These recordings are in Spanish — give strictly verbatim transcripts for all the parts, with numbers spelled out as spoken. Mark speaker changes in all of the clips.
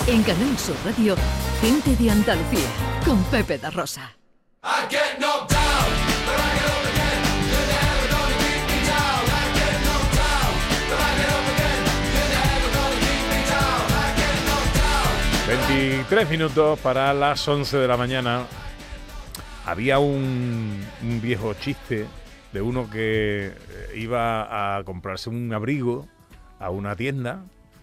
Speaker 1: En Canal Sur Radio, Gente de Andalucía, con Pepe da Rosa.
Speaker 2: veintitrés minutos para las once de la mañana. Había un, un viejo chiste de uno que iba a comprarse un abrigo a una tienda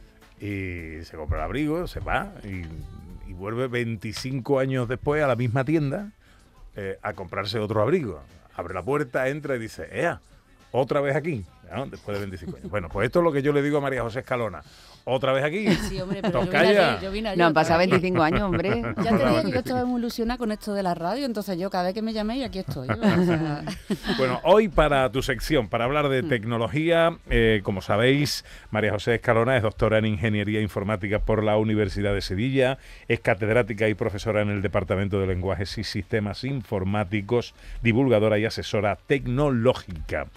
Speaker 2: y se compra el abrigo, se va y, y vuelve veinticinco años después a la misma tienda eh, a comprarse otro abrigo. Abre la puerta, entra y dice, ¡ea! ¿Otra vez aquí? ¿No? Después de veinticinco años. Bueno, pues esto es lo que yo le digo a María José Escalona. ¿Otra vez aquí?
Speaker 3: Sí, hombre, pero yo
Speaker 2: Tocaya.
Speaker 3: vine ayer, yo vine ayer.
Speaker 4: No, han pasado veinticinco años, hombre.
Speaker 3: Ya te digo que yo estaba muy ilusionada con esto de la radio, entonces yo cada vez que me llaméis aquí estoy. O sea...
Speaker 2: Bueno, hoy para tu sección, para hablar de tecnología, eh, como sabéis, María José Escalona es doctora en Ingeniería Informática por la Universidad de Sevilla, es catedrática y profesora en el Departamento de Lenguajes y Sistemas Informáticos, divulgadora y asesora tecnológica.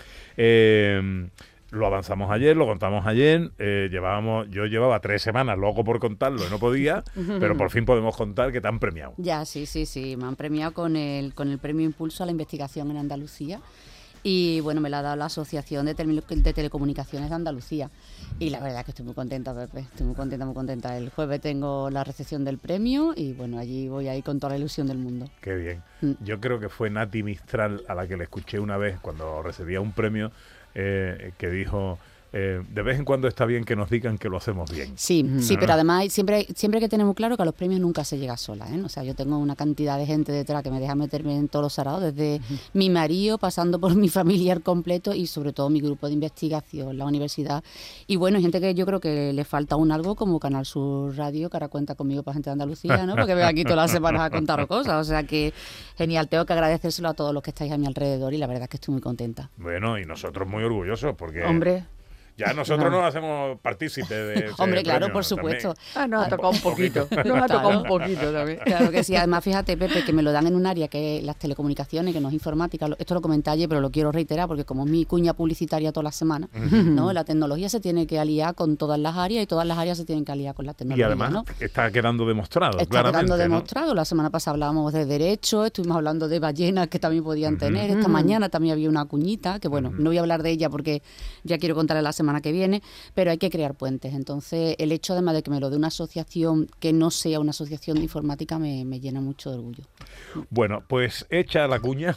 Speaker 2: Eh... Lo avanzamos ayer, lo contamos ayer, eh, llevábamos, yo llevaba tres semanas loco por contarlo y no podía, pero por fin podemos contar que te han premiado.
Speaker 3: Ya, sí, sí, sí, me han premiado con el, con el premio Impulso a la Investigación en Andalucía y bueno, me la ha dado la Asociación de, Tele- de Telecomunicaciones de Andalucía y la verdad es que estoy muy contenta, Pepe, estoy muy contenta, muy contenta. El jueves tengo la recepción del premio y bueno, allí voy a ir con toda la ilusión del mundo.
Speaker 2: Qué bien.
Speaker 3: Mm.
Speaker 2: Yo creo que fue Nati Mistral a la que le escuché una vez cuando recibía un premio, Eh, que dijo, eh, de vez en cuando está bien que nos digan que lo hacemos bien.
Speaker 3: Sí,
Speaker 2: ¿no?
Speaker 3: sí, pero además siempre, siempre que tenemos claro que a los premios nunca se llega sola, ¿eh? O sea, yo tengo una cantidad de gente detrás que me deja meterme en todos los arados, desde uh-huh. mi marido, pasando por mi familiar completo y sobre todo mi grupo de investigación, la universidad. Y bueno, hay gente que yo creo que le falta un algo como Canal Sur Radio, que ahora cuenta conmigo para Gente de Andalucía, ¿no? Porque vengo aquí todas las semanas a contaros cosas. O sea que genial, tengo que agradecérselo a todos los que estáis a mi alrededor y la verdad es que estoy muy contenta.
Speaker 2: Bueno, y nosotros muy orgullosos porque...
Speaker 4: Hombre...
Speaker 2: Ya nosotros
Speaker 4: no.
Speaker 2: nos hacemos partícipes de ese
Speaker 3: Hombre, claro,
Speaker 2: premio
Speaker 3: por supuesto.
Speaker 2: También.
Speaker 4: Ah, nos ha tocado un poquito. Nos ha tocado un poquito también.
Speaker 3: Claro que sí. Además, fíjate, Pepe, que me lo dan en un área que es las telecomunicaciones, que no es informática. Esto lo comenté ayer, pero lo quiero reiterar porque como es mi cuña publicitaria todas las semanas, ¿no? La tecnología se tiene que aliar con todas las áreas y todas las áreas se tienen que aliar con la tecnología.
Speaker 2: Y además
Speaker 3: ¿no?
Speaker 2: está quedando demostrado,
Speaker 3: está
Speaker 2: claramente.
Speaker 3: quedando
Speaker 2: ¿no?
Speaker 3: demostrado. La semana pasada hablábamos de derecho, estuvimos hablando de ballenas que también podían uh-huh. tener. Esta uh-huh. mañana también había una cuñita, que bueno, uh-huh. no voy a hablar de ella porque ya quiero contarle la semana que viene, pero hay que crear puentes. Entonces, el hecho además de que me lo dé una asociación que no sea una asociación de informática me, me llena mucho de orgullo.
Speaker 2: Bueno, pues hecha la cuña.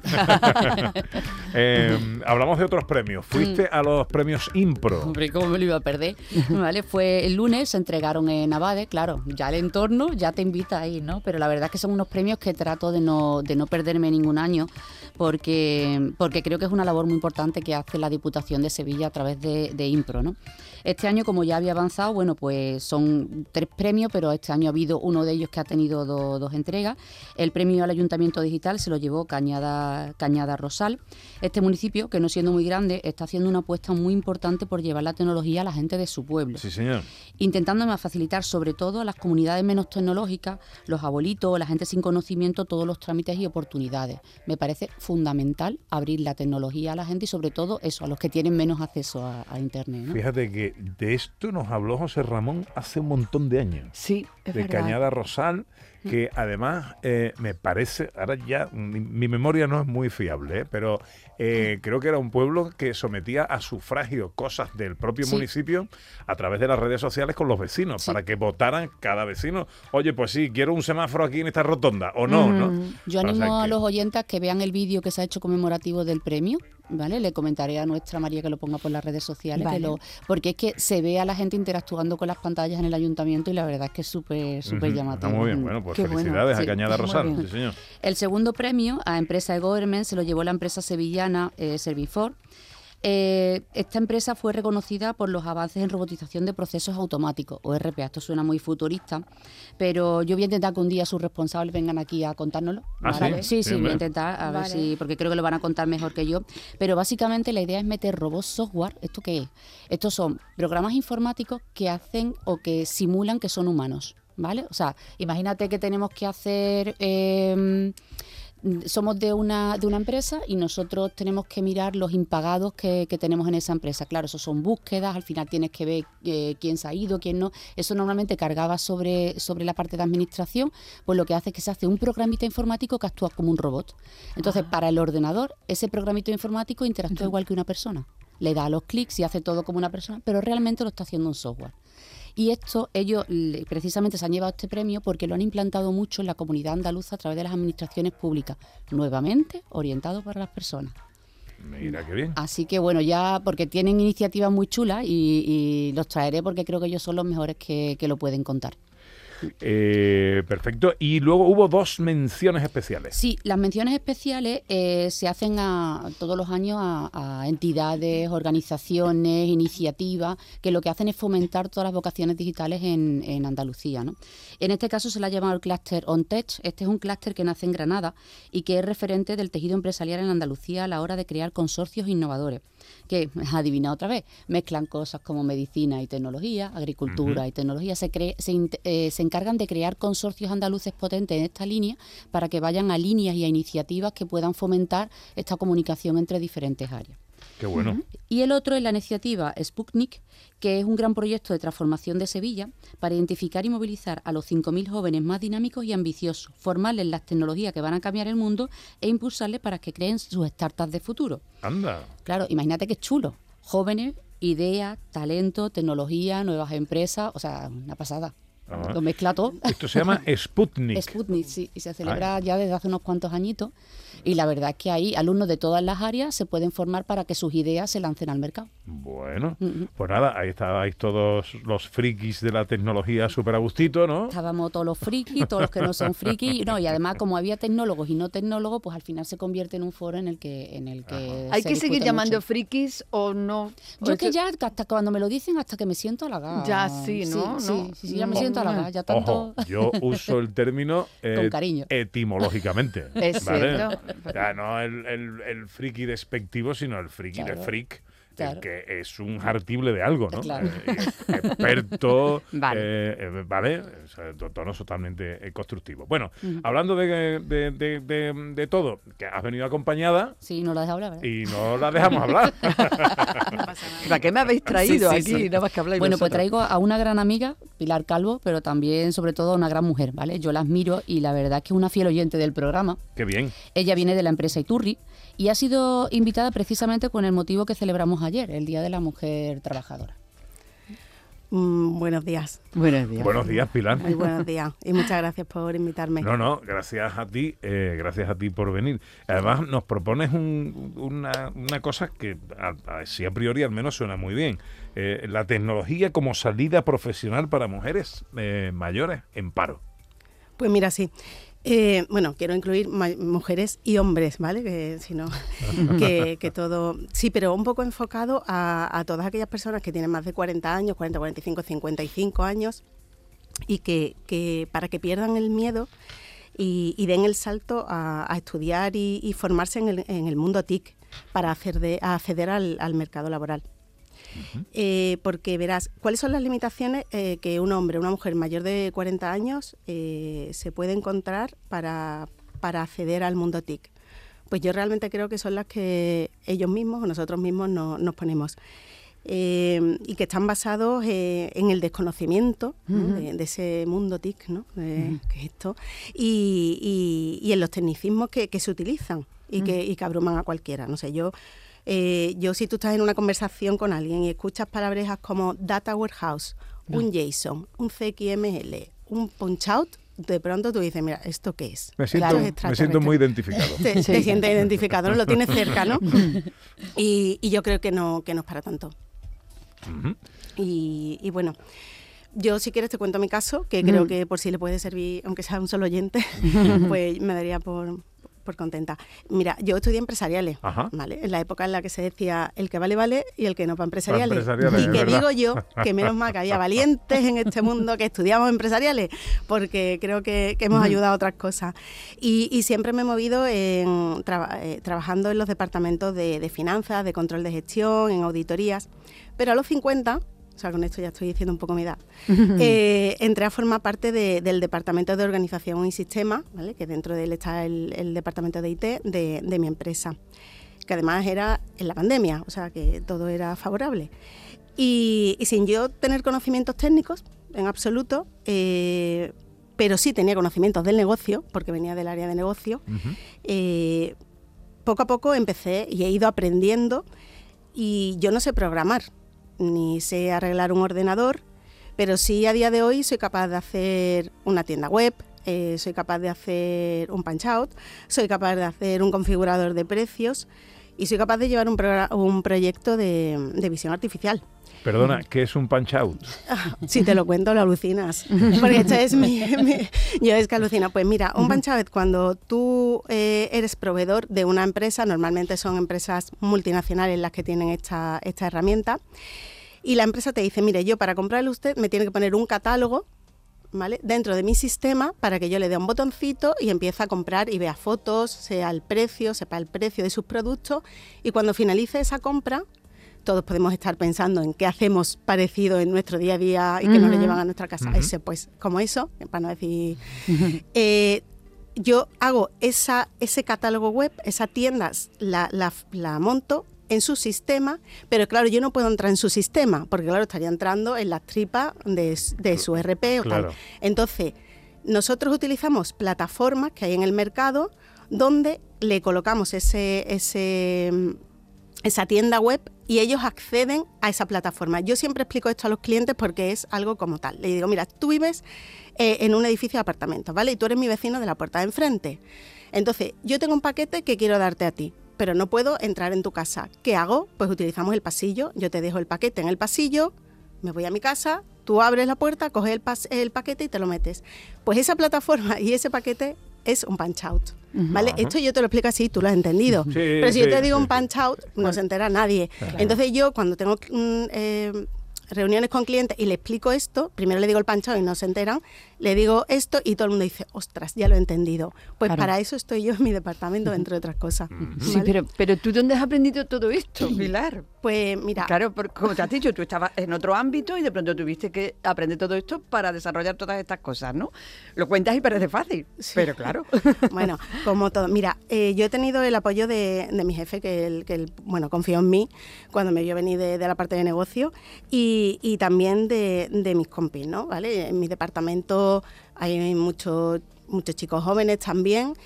Speaker 2: eh, hablamos de otros premios. Fuiste a los premios Impro.
Speaker 3: Hombre, ¿cómo me lo iba a perder? ¿Vale? Fue el lunes, se entregaron en Abade, claro, ya el entorno ya te invita a ir, ¿no? Pero la verdad es que son unos premios que trato de no, de no perderme ningún año porque, porque creo que es una labor muy importante que hace la Diputación de Sevilla a través de, de Impro, ¿no? Este año, como ya había avanzado, bueno, pues son tres premios, pero este año ha habido uno de ellos que ha tenido do, dos entregas. El premio al Ayuntamiento Digital se lo llevó Cañada, Cañada Rosal. Este municipio, que no siendo muy grande, está haciendo una apuesta muy importante por llevar la tecnología a la gente de su pueblo.
Speaker 2: Sí, señor.
Speaker 3: Intentando facilitar sobre todo a las comunidades menos tecnológicas, los abuelitos, la gente sin conocimiento, todos los trámites y oportunidades. Me parece fundamental abrir la tecnología a la gente y sobre todo eso, a los que tienen menos acceso a, a Internet, ¿no?
Speaker 2: Fíjate que de esto nos habló José Ramón hace un montón de años.
Speaker 4: Sí, es
Speaker 2: de
Speaker 4: verdad.
Speaker 2: Cañada Rosal, que además eh, me parece, ahora ya mi, mi memoria no es muy fiable, ¿eh? pero eh, creo que era un pueblo que sometía a sufragio cosas del propio
Speaker 3: sí.
Speaker 2: municipio a través de las redes sociales con los vecinos, sí. para que votaran cada vecino. Oye, pues sí, quiero un semáforo aquí en esta rotonda, o no,
Speaker 3: mm.
Speaker 2: ¿no?
Speaker 3: Yo animo
Speaker 2: o sea,
Speaker 3: a
Speaker 2: que...
Speaker 3: los oyentes que vean el vídeo que se ha hecho conmemorativo del premio, ¿vale? Le comentaré a nuestra María que lo ponga por las redes sociales, vale. que lo, porque es que se ve a la gente interactuando con las pantallas en el ayuntamiento y la verdad es que es súper, súper uh-huh. llamativo.
Speaker 2: Está muy bien, bueno, pues
Speaker 3: Qué
Speaker 2: felicidades
Speaker 3: bueno.
Speaker 2: a Cañada
Speaker 3: sí,
Speaker 2: Rosal, sí, señor.
Speaker 3: El segundo premio a empresa de Government se lo llevó la empresa sevillana eh, Servifor. Eh, esta empresa fue reconocida por los avances en robotización de procesos automáticos, o R P A. Esto suena muy futurista, pero yo voy a intentar que un día sus responsables vengan aquí a contárnoslo.
Speaker 2: ¿Ah,
Speaker 3: ¿vale?
Speaker 2: sí?
Speaker 3: Sí, sí,
Speaker 2: sí
Speaker 3: voy a intentar, a
Speaker 4: vale.
Speaker 3: ver si, porque creo que lo van a contar mejor que yo. Pero básicamente la idea es meter robots software. ¿Esto qué es? Estos son programas informáticos que hacen o que simulan que son humanos, ¿vale? O sea, imagínate que tenemos que hacer... Eh, somos de una de una empresa y nosotros tenemos que mirar los impagados que, que tenemos en esa empresa. Claro, eso son búsquedas, al final tienes que ver eh, quién se ha ido, quién no. Eso normalmente cargaba sobre, sobre la parte de administración, pues lo que hace es que se hace un programita informático que actúa como un robot. Entonces, ah. para el ordenador, ese programita informático interactúa uh-huh. igual que una persona. Le da los clics y hace todo como una persona, pero realmente lo está haciendo un software. Y esto, ellos precisamente se han llevado este premio porque lo han implantado mucho en la comunidad andaluza a través de las administraciones públicas, nuevamente orientado para las personas.
Speaker 2: Mira qué bien.
Speaker 3: Así que bueno, ya porque tienen iniciativas muy chulas y, y los traeré porque creo que ellos son los mejores que, que lo pueden contar.
Speaker 2: Eh, perfecto. Y luego hubo dos menciones especiales.
Speaker 3: Sí, las menciones especiales eh, se hacen a, todos los años a, a entidades, organizaciones, iniciativas, que lo que hacen es fomentar todas las vocaciones digitales en, en Andalucía, ¿no? En este caso se le ha llamado el clúster OnTech. Este es un clúster que nace en Granada y que es referente del tejido empresarial en Andalucía a la hora de crear consorcios innovadores, que, adivina otra vez, mezclan cosas como medicina y tecnología, agricultura uh-huh. y tecnología, se, cre- se, eh, se encargan de crear consorcios andaluces potentes en esta línea para que vayan a líneas y a iniciativas que puedan fomentar esta comunicación entre diferentes áreas.
Speaker 2: Qué bueno. Uh-huh.
Speaker 3: Y el otro es la iniciativa Sputnik, que es un gran proyecto de transformación de Sevilla para identificar y movilizar a los cinco mil jóvenes más dinámicos y ambiciosos, formarles las tecnologías que van a cambiar el mundo e impulsarles para que creen sus startups de futuro.
Speaker 2: Anda.
Speaker 3: Claro, imagínate qué chulo. Jóvenes, ideas, talento, tecnología, nuevas empresas, o sea, una pasada. Ajá. Lo mezcla todo.
Speaker 2: Esto se llama Sputnik.
Speaker 3: Sputnik, sí, y se celebra Ay. ya desde hace unos cuantos añitos. Y la verdad es que ahí alumnos de todas las áreas se pueden formar para que sus ideas se lancen al mercado.
Speaker 2: Bueno,
Speaker 3: uh-huh.
Speaker 2: pues nada, ahí estabais todos los frikis de la tecnología súper a gustito, ¿no?
Speaker 3: Estábamos todos los frikis, todos los que no son frikis, no, y además como había tecnólogos y no tecnólogos, pues al final se convierte en un foro en el que en el que
Speaker 4: ¿Hay que seguir llamando
Speaker 3: mucho.
Speaker 4: frikis o no?
Speaker 3: Yo es que ya hasta cuando me lo dicen hasta que me siento halagada.
Speaker 4: Ya sí, ¿no?
Speaker 3: Sí,
Speaker 4: ¿no?
Speaker 3: sí, sí, ya me siento halagada, ya tanto.
Speaker 2: Ojo, yo uso el término eh,
Speaker 3: con cariño.
Speaker 2: Etimológicamente.
Speaker 4: Es
Speaker 2: ¿vale?
Speaker 4: cierto.
Speaker 2: Ya no el, el, el friki despectivo, sino el friki
Speaker 3: claro.
Speaker 2: de freak.
Speaker 3: Claro.
Speaker 2: Que es un hartible de algo, ¿no?
Speaker 3: Claro.
Speaker 2: Eh, experto,
Speaker 4: vale.
Speaker 2: Eh, eh, ¿vale? O sea, tono totalmente eh, constructivo. Bueno,
Speaker 3: uh-huh.
Speaker 2: hablando de, de, de, de, de todo, que has venido acompañada.
Speaker 3: Sí, no la dejas hablar, ¿verdad?
Speaker 2: Y no la dejamos hablar.
Speaker 4: No pasa nada. ¿Para qué me habéis traído
Speaker 3: sí, sí,
Speaker 4: aquí?
Speaker 3: Sí.
Speaker 4: Nada más que habláis
Speaker 3: bueno,
Speaker 4: vosotros.
Speaker 3: pues traigo a una gran amiga, Pilar Calvo, pero también, sobre todo, a una gran mujer, ¿vale? Yo la admiro y la verdad es que es una fiel oyente del programa.
Speaker 2: Qué bien.
Speaker 3: Ella viene de la empresa Iturri y ha sido invitada precisamente con el motivo que celebramos ayer, el Día de la Mujer Trabajadora.
Speaker 5: Mm, buenos días.
Speaker 4: Buenos días.
Speaker 2: Buenos días, Pilar.
Speaker 5: Muy buenos días y muchas gracias por invitarme.
Speaker 2: No, no, gracias a ti, eh, gracias a ti por venir. Además, nos propones un, una, una cosa que a, a, sí a priori al menos suena muy bien. Eh, la tecnología como salida profesional para mujeres eh, mayores en paro.
Speaker 5: Pues mira, sí. Eh, bueno, quiero incluir ma- mujeres y hombres, ¿vale? Que si no, que, que todo... Sí, pero un poco enfocado a, a todas aquellas personas que tienen más de cuarenta años, cuarenta, cuarenta y cinco, cincuenta y cinco años y que, que para que pierdan el miedo y, y den el salto a, a estudiar y, y formarse en el, en el mundo T I C para hacer de, a acceder al, al mercado laboral. Uh-huh. Eh, porque verás, ¿cuáles son las limitaciones eh, que un hombre o una mujer mayor de cuarenta años eh, se puede encontrar para, para acceder al mundo T I C? Pues yo realmente creo que son las que ellos mismos o nosotros mismos no, nos ponemos. Eh, y que están basados eh, en el desconocimiento, uh-huh. ¿no? de, de ese mundo T I C, ¿no? De, uh-huh. que es esto, y, y, y en los tecnicismos que, que se utilizan y, uh-huh. que, y que abruman a cualquiera. No sé, yo... Eh, yo si tú estás en una conversación con alguien y escuchas palabrejas como Data Warehouse, no. un JSON, un C X M L, un Punchout, de pronto tú dices, mira, ¿esto qué es?
Speaker 2: Me siento, claro, me siento muy identificado.
Speaker 5: Te, sí. te sientes identificado, ¿no? Lo tienes cerca, ¿no? y, y yo creo que no, que no es para tanto. Uh-huh. y, y bueno... Yo, si quieres, te cuento mi caso, que mm. creo que por si le puede servir, aunque sea un solo oyente, pues me daría por... por contenta. Mira, yo estudié empresariales, Ajá. ¿vale? En la época en la que se decía el que vale, vale y el que no para empresariales.
Speaker 2: Pa empresariales
Speaker 5: y que digo yo que menos mal que había valientes en este mundo que estudiamos empresariales, porque creo que, que hemos ayudado a otras cosas. Y, y siempre me he movido en, tra eh, trabajando en los departamentos de, de finanzas, de control de gestión, en auditorías. Pero a los cincuenta o sea, con esto ya estoy diciendo un poco mi edad, eh, entré a formar parte de, del Departamento de Organización y Sistemas, ¿vale? Que dentro de él está el, el Departamento de I T de, de mi empresa, que además era en la pandemia, o sea, que todo era favorable. Y, y sin yo tener conocimientos técnicos, en absoluto, eh, pero sí tenía conocimientos del negocio, porque venía del área de negocio, uh-huh. eh, poco a poco empecé y he ido aprendiendo, y yo no sé programar, ni sé arreglar un ordenador, pero sí a día de hoy soy capaz de hacer una tienda web, eh, soy capaz de hacer un punch out, soy capaz de hacer un configurador de precios y soy capaz de llevar un, pro- un proyecto de, de visión artificial.
Speaker 2: Perdona, ¿qué es un punch out?
Speaker 5: Si te lo cuento, lo alucinas. Porque esto es mi, mi... Yo es que alucino. Pues mira, un punch out, cuando tú eh, eres proveedor de una empresa, normalmente son empresas multinacionales las que tienen esta, esta herramienta, y la empresa te dice, mire, yo para comprarle a usted me tiene que poner un catálogo, ¿vale?, dentro de mi sistema para que yo le dé un botoncito y empiece a comprar y vea fotos, sea el precio, sepa el precio de sus productos, y cuando finalice esa compra, todos podemos estar pensando en qué hacemos parecido en nuestro día a día y que uh-huh. nos lo llevan a nuestra casa. Uh-huh. Ese, pues, como eso, para no decir... Uh-huh. Eh, yo hago esa, ese catálogo web, esa tienda, la, la, la monto en su sistema, pero claro, yo no puedo entrar en su sistema, porque claro, estaría entrando en las tripas de, de su E R P o claro. tal. Entonces, nosotros utilizamos plataformas que hay en el mercado donde le colocamos ese... ese esa tienda web y ellos acceden a esa plataforma. Yo siempre explico esto a los clientes porque es algo como tal. Le digo, mira, tú vives eh, en un edificio de apartamentos, ¿vale? Y tú eres mi vecino de la puerta de enfrente. Entonces, yo tengo un paquete que quiero darte a ti, pero no puedo entrar en tu casa. ¿Qué hago? Pues utilizamos el pasillo. Yo te dejo el paquete en el pasillo, me voy a mi casa, tú abres la puerta, coges el, pas- el paquete y te lo metes. Pues esa plataforma y ese paquete es un punch out. ¿Vale? Uh-huh. Esto yo te lo explico así, tú lo has entendido. Sí, pero si sí, yo te digo sí, un punch out, sí. no se entera nadie. Claro. Entonces yo, cuando tengo mm, eh, reuniones con clientes y le explico esto, primero le digo el punch out y no se enteran, le digo esto y todo el mundo dice, ostras, ya lo he entendido. Pues claro. para eso estoy yo en mi departamento, entre otras cosas.
Speaker 4: ¿Vale? Sí, pero, pero ¿tú dónde has aprendido todo esto, Pilar?
Speaker 5: Pues mira...
Speaker 4: Claro, por, como te has dicho, tú estabas en otro ámbito y de pronto tuviste que aprender todo esto para desarrollar todas estas cosas, ¿no? Lo cuentas y parece fácil, sí. pero claro.
Speaker 5: Bueno, como todo. Mira, eh, yo he tenido el apoyo de, de mi jefe, que él, que él, bueno, confió en mí cuando me vio venir de, de la parte de negocio, y, y también de, de mis compis, ¿no? ¿Vale? En mi departamento hay muchos muchos chicos jóvenes también,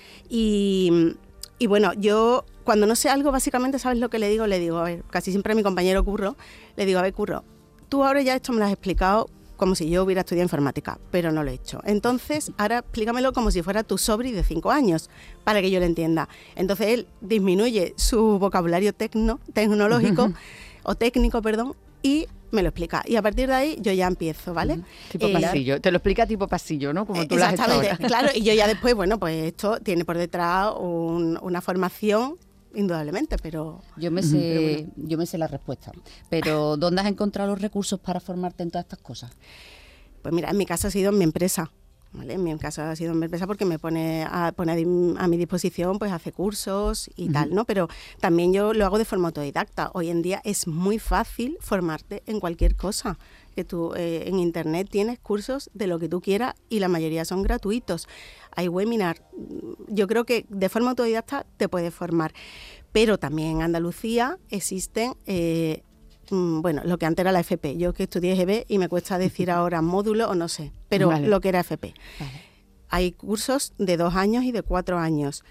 Speaker 5: y, y bueno, yo cuando no sé algo, básicamente, ¿sabes lo que le digo? Le digo, a ver, casi siempre a mi compañero Curro, le digo, a ver, Curro, tú ahora ya esto me lo has explicado como si yo hubiera estudiado informática, pero no lo he hecho. Entonces, ahora explícamelo como si fuera tu sobri de cinco años, para que yo lo entienda. Entonces, él disminuye su vocabulario tecno, tecnológico, o técnico, perdón, y me lo explica. Y a partir de ahí yo ya empiezo, ¿vale?
Speaker 4: Uh-huh. Tipo eh, pasillo. Te lo explica tipo pasillo, ¿no? Como tú lo has hecho ahora.
Speaker 5: Claro. Y yo ya después, bueno, pues esto tiene por detrás un, una formación, indudablemente, pero...
Speaker 3: Yo me sé, pero bueno. yo me sé la respuesta. Pero ¿dónde has encontrado los recursos para formarte en todas estas cosas?
Speaker 5: Pues mira, en mi caso ha sido en mi empresa. ¿Vale? En mi caso ha sido en mi empresa porque me pone a, pone a, a mi disposición, pues hace cursos y uh-huh. tal, ¿no? Pero también yo lo hago de forma autodidacta. Hoy en día es muy fácil formarte en cualquier cosa. Que tú eh, en internet tienes cursos de lo que tú quieras y la mayoría son gratuitos. Hay webinars. Yo creo que de forma autodidacta te puedes formar. Pero también en Andalucía existen... Eh, bueno, lo que antes era la F P. Yo que estudié G B y me cuesta decir ahora módulo o no sé, pero vale. lo que era F P. Vale. Hay cursos de dos años y de cuatro años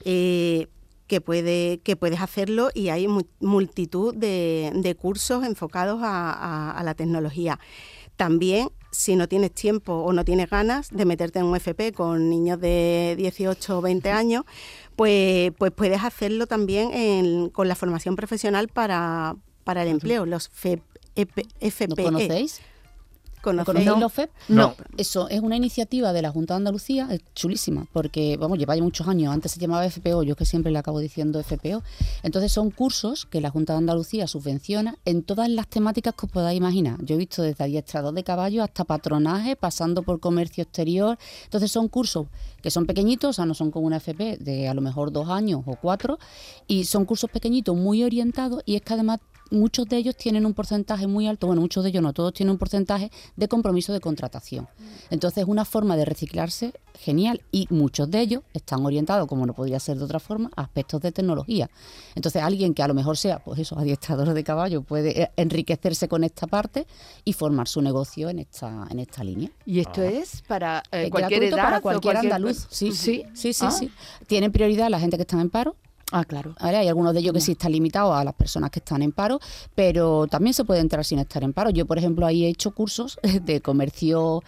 Speaker 5: eh, que, puede, que puedes hacerlo, y hay mu- multitud de, de cursos enfocados a, a, a la tecnología. También, si no tienes tiempo o no tienes ganas de meterte en un F P con niños de dieciocho o veinte años, pues, pues puedes hacerlo también en, con la formación profesional para... para el empleo, los F P E.
Speaker 3: ¿Lo conocéis?
Speaker 5: ¿Conocéis?
Speaker 3: ¿Conocéis los F E P?
Speaker 2: No.
Speaker 3: no. Eso es una iniciativa de la Junta de Andalucía, es chulísima, porque, vamos, lleva ya muchos años. Antes se llamaba F P O, yo es que siempre le acabo diciendo F P O. Entonces son cursos que la Junta de Andalucía subvenciona en todas las temáticas que os podáis imaginar. Yo he visto desde adiestrador de caballo hasta patronaje, pasando por comercio exterior. Entonces son cursos que son pequeñitos, o sea, no son como una F P de a lo mejor dos años o cuatro, y son cursos pequeñitos, muy orientados, y es que además muchos de ellos tienen un porcentaje muy alto, bueno, muchos de ellos no, todos tienen un porcentaje de compromiso de contratación. Entonces es una forma de reciclarse genial y muchos de ellos están orientados, como no podría ser de otra forma, a aspectos de tecnología. Entonces alguien que a lo mejor sea, pues eso, adiestrador de caballo, puede enriquecerse con esta parte y formar su negocio en esta, en esta línea.
Speaker 4: ¿Y esto
Speaker 2: Ah.
Speaker 4: es para eh,
Speaker 3: Es
Speaker 4: cualquier
Speaker 3: gratuito
Speaker 4: edad
Speaker 3: para
Speaker 4: o
Speaker 3: cualquier
Speaker 4: cualquier
Speaker 3: andaluz. Sí,
Speaker 4: ¿Sí?
Speaker 3: sí, sí, sí,
Speaker 4: Ah.
Speaker 3: sí. Tienen prioridad la gente que está en paro.
Speaker 4: Ah, claro.
Speaker 3: ¿Vale? Hay algunos de ellos que sí están limitados a las personas que están en paro, pero también se puede entrar sin estar en paro. Yo, por ejemplo, ahí he hecho cursos de comercio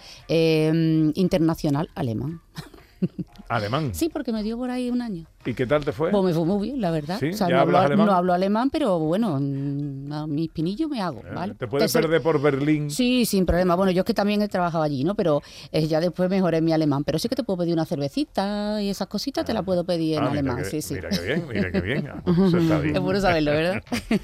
Speaker 3: eh, internacional alemán.
Speaker 2: Alemán.
Speaker 3: Sí, porque me dio por ahí un año.
Speaker 2: ¿Y qué tal te fue?
Speaker 3: Pues me fue muy bien, la verdad.
Speaker 2: ¿Sí?
Speaker 3: O sea,
Speaker 2: ¿Ya
Speaker 3: no,
Speaker 2: hablas
Speaker 3: hablo,
Speaker 2: alemán?
Speaker 3: no hablo alemán, pero bueno, mm, a mis pinillos me hago,
Speaker 2: Eh,
Speaker 3: ¿vale?
Speaker 2: ¿Te puedes
Speaker 3: Entonces,
Speaker 2: perder por Berlín?
Speaker 3: Sí, sin problema. Bueno, yo es que también he trabajado allí, ¿no? Pero eh, ya después mejoré mi alemán. Pero sí que te puedo pedir una cervecita y esas cositas te las puedo pedir en
Speaker 2: Ah, mira
Speaker 3: alemán,
Speaker 2: que-
Speaker 3: sí, sí.
Speaker 2: Mira qué bien, mira qué bien. Ah, pues eso está bien.
Speaker 3: Es bueno saberlo, ¿verdad?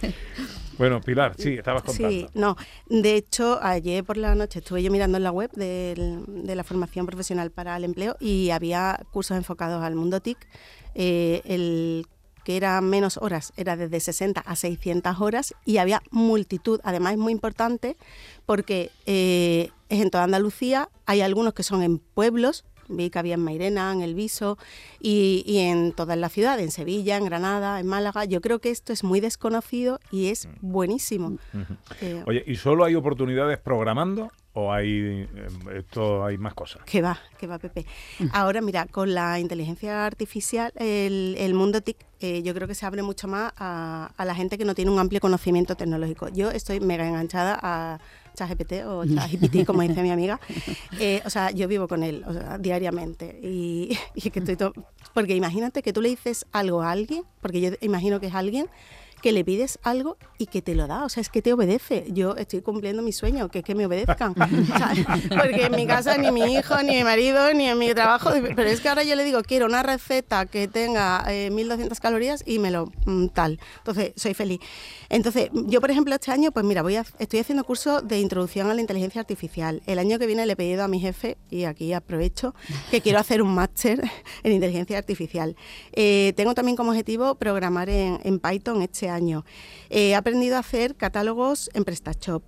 Speaker 2: Bueno, Pilar, sí, estabas contando.
Speaker 5: Sí, no. De hecho, ayer por la noche estuve yo mirando en la web del- de la formación profesional para el empleo y había cursos enfocados al mundo T I C. Eh, el que era menos horas era desde sesenta a seiscientas horas y había multitud. Además es muy importante porque eh, es en toda Andalucía, hay algunos que son en pueblos. Vi que había en Mairena, en El Viso y, y en todas las ciudades, en Sevilla, en Granada, en Málaga. Yo creo que esto es muy desconocido y es buenísimo. Eh,
Speaker 2: Oye, ¿y solo hay oportunidades programando o hay eh, esto hay más cosas?
Speaker 5: Que va, que va, Pepe. Ahora, mira, con la inteligencia artificial, el, el mundo T I C, eh, yo creo que se abre mucho más a, a la gente que no tiene un amplio conocimiento tecnológico. Yo estoy mega enganchada a ChatGPT o ChatGPT, como dice mi amiga. Eh, o sea, yo vivo con él o sea, diariamente. Y, y que estoy to- porque imagínate que tú le dices algo a alguien, porque yo imagino que es alguien que le pides algo y que te lo da, o sea, es que te obedece. Yo estoy cumpliendo mi sueño, que es que me obedezcan. ¿Sabes? Porque en mi casa ni mi hijo, ni mi marido, ni en mi trabajo, pero es que ahora yo le digo, quiero una receta que tenga eh, mil doscientas calorías y me lo mm, tal. Entonces, soy feliz. Entonces, yo, por ejemplo, este año, pues mira, voy a, estoy haciendo curso de introducción a la inteligencia artificial. El año que viene le he pedido a mi jefe, y aquí aprovecho, que quiero hacer un máster en inteligencia artificial. Eh, tengo también como objetivo programar en, en Python este año. Eh, he aprendido a hacer catálogos en PrestaShop.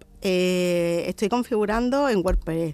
Speaker 5: Eh, estoy configurando en WordPress.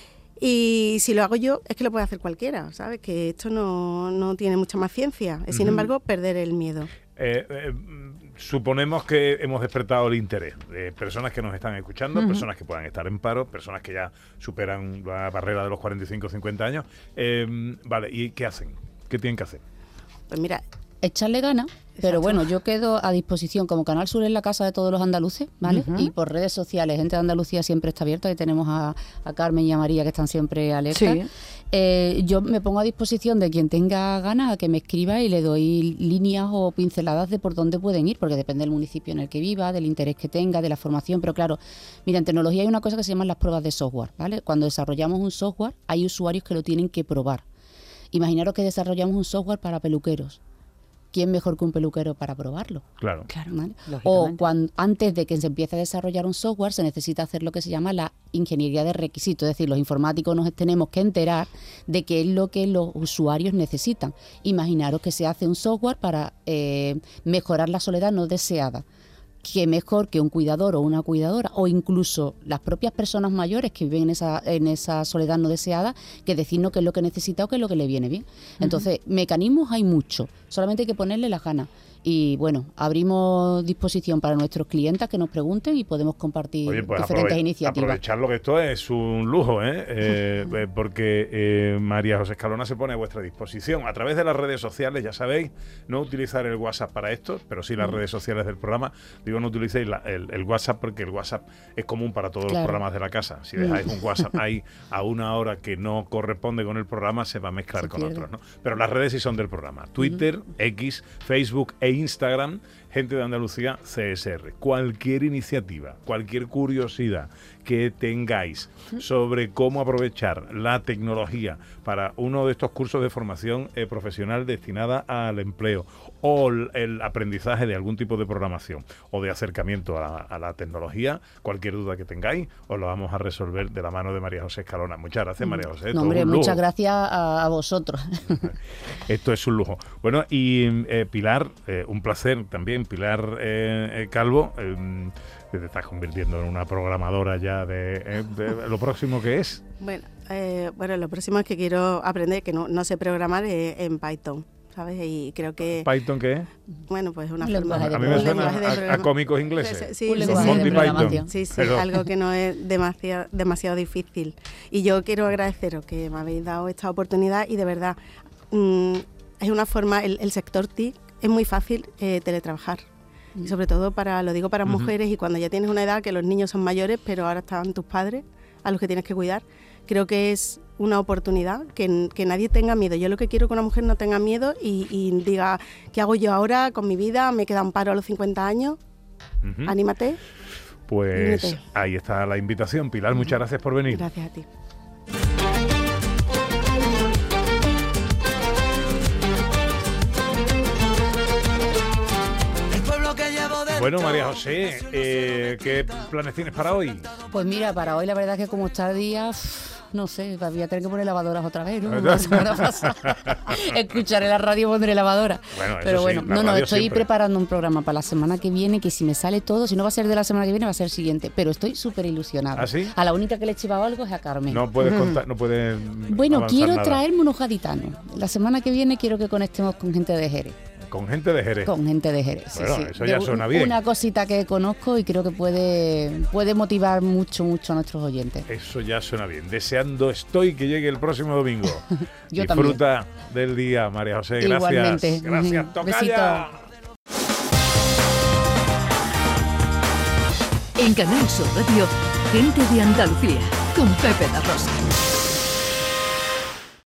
Speaker 5: Y si lo hago yo, es que lo puede hacer cualquiera, ¿sabes? Que esto no, no tiene mucha más ciencia. Sin embargo, perder el miedo.
Speaker 2: Eh, eh, suponemos que hemos despertado el interés de personas que nos están escuchando, uh-huh. personas que puedan estar en paro, personas que ya superan la barrera de los cuarenta y cinco o cincuenta años. Eh, vale, ¿y qué hacen? ¿Qué tienen que hacer?
Speaker 5: Pues mira...
Speaker 3: echarle ganas, pero bueno, yo quedo a disposición como Canal Sur en la casa de todos los andaluces, ¿vale? Uh-huh. Y por redes sociales, Gente de Andalucía siempre está abierta, ahí tenemos a, a Carmen y a María que están siempre alertas. Sí. Eh, yo me pongo a disposición de quien tenga ganas a que me escriba y le doy líneas o pinceladas de por dónde pueden ir, porque depende del municipio en el que viva, del interés que tenga, de la formación, pero claro, mira, en tecnología hay una cosa que se llaman las pruebas de software, ¿vale? Cuando desarrollamos un software, hay usuarios que lo tienen que probar. Imaginaros que desarrollamos un software para peluqueros. ¿Quién mejor que un peluquero para probarlo?
Speaker 2: Claro.
Speaker 3: claro ¿vale? O cuando, antes de que se empiece a desarrollar un software, se necesita hacer lo que se llama la ingeniería de requisitos. Es decir, los informáticos nos tenemos que enterar de qué es lo que los usuarios necesitan. Imaginaros que se hace un software para eh, mejorar la soledad no deseada. Que mejor que un cuidador o una cuidadora, o incluso las propias personas mayores que viven en esa, en esa soledad no deseada, que decirnos qué es lo que necesita o qué es lo que le viene bien. Entonces, uh-huh. mecanismos hay muchos, solamente hay que ponerle las ganas. Y bueno, abrimos disposición para nuestros clientes que nos pregunten y podemos compartir
Speaker 2: Oye, pues
Speaker 3: diferentes
Speaker 2: aprove-
Speaker 3: iniciativas.
Speaker 2: Aprovecharlo, que esto es un lujo, ¿eh? eh porque eh, María José Escalona se pone a vuestra disposición a través de las redes sociales, ya sabéis, no utilizar el WhatsApp para esto, pero sí las mm. redes sociales del programa. Digo, no utilicéis la, el, el WhatsApp porque el WhatsApp es común para todos claro. los programas de la casa. Si dejáis un WhatsApp ahí a una hora que no corresponde con el programa, se va a mezclar se con pierde. otros, ¿no? Pero las redes sí son del programa. Twitter, mm. X, Facebook e Instagram, Gente de Andalucía C S R. Cualquier iniciativa, cualquier curiosidad que tengáis sobre cómo aprovechar la tecnología para uno de estos cursos de formación eh, profesional destinada al empleo o el, el aprendizaje de algún tipo de programación o de acercamiento a la, a la tecnología, cualquier duda que tengáis, os lo vamos a resolver de la mano de María José Escalona. Muchas gracias, María José.
Speaker 3: No, hombre, muchas gracias a, a vosotros.
Speaker 2: Esto es un lujo. Bueno, y eh, Pilar, eh, un placer también fin, Pilar eh, eh, Calvo, eh, te estás convirtiendo en una programadora ya de, eh, de lo próximo que es.
Speaker 5: Bueno, eh, bueno, lo próximo es que quiero aprender, que no, no sé programar, eh, en Python, ¿sabes? Y creo que...
Speaker 2: ¿Python qué es?
Speaker 5: Bueno, pues una
Speaker 3: Un
Speaker 5: forma...
Speaker 3: lenguaje de
Speaker 2: A mí me
Speaker 5: un
Speaker 2: suena
Speaker 5: lenguaje de
Speaker 2: a, a
Speaker 5: programa-
Speaker 2: cómicos ingleses.
Speaker 5: Sí,
Speaker 3: Un
Speaker 5: sí,
Speaker 3: lenguaje
Speaker 5: sí.
Speaker 3: de
Speaker 2: Monty
Speaker 3: programación.
Speaker 2: Python.
Speaker 5: Sí, sí,
Speaker 2: Pero-
Speaker 5: algo que no es demasiado, demasiado difícil. Y yo quiero agradeceros que me habéis dado esta oportunidad y de verdad, mmm, es una forma, el, el sector T I C es muy fácil eh, teletrabajar. Y sobre todo para, lo digo para
Speaker 2: Ujú.
Speaker 5: mujeres y cuando ya tienes una edad que los niños son mayores, pero ahora están tus padres a los que tienes que cuidar. Creo que es una oportunidad, que, que nadie tenga miedo. Yo lo que quiero es que una mujer no tenga miedo y, y diga, ¿qué hago yo ahora con mi vida? ¿Me queda un paro a los cincuenta años?
Speaker 2: Ujú.
Speaker 5: Anímate.
Speaker 2: Pues
Speaker 5: Únete.
Speaker 2: ahí está la invitación. Pilar, muchas gracias por venir.
Speaker 5: Gracias a ti.
Speaker 2: Bueno, María José, eh, ¿qué planes tienes para hoy?
Speaker 3: Pues mira, para hoy la verdad es que como está el día, uff, no sé, voy a tener que poner lavadoras otra vez, ¿no? Como la semana pasada. Escucharé la radio y pondré lavadora.
Speaker 2: Bueno, eso
Speaker 3: Pero
Speaker 2: sí,
Speaker 3: bueno,
Speaker 2: la
Speaker 3: no, no,
Speaker 2: radio
Speaker 3: estoy
Speaker 2: siempre.
Speaker 3: preparando un programa para la semana que viene, que si me sale todo, si no va a ser de la semana que viene, va a ser el siguiente. Pero estoy súper ilusionada.
Speaker 2: ¿Ah, sí?
Speaker 3: A la única que le he chivado algo es a Carmen.
Speaker 2: No puedes contar, no puedes
Speaker 3: Bueno,
Speaker 2: avanzar
Speaker 3: quiero
Speaker 2: nada.
Speaker 3: traerme unos gaditanos. La semana que viene quiero que conectemos con gente de Jerez.
Speaker 2: Con gente de Jerez.
Speaker 3: Con gente de Jerez, sí,
Speaker 2: Bueno,
Speaker 3: sí.
Speaker 2: eso
Speaker 3: De
Speaker 2: ya
Speaker 3: un-
Speaker 2: suena bien.
Speaker 3: Una cosita que conozco y creo que puede, puede motivar mucho, mucho a nuestros oyentes.
Speaker 2: Eso ya suena bien. Deseando estoy que llegue el próximo domingo.
Speaker 3: Yo
Speaker 2: Disfruta del día, María José. Gracias.
Speaker 3: Igualmente.
Speaker 2: Gracias.
Speaker 3: Ujú.
Speaker 2: Tocaya.
Speaker 1: En Canal Sur Radio, gente de Andalucía, con Pepe da Rosa.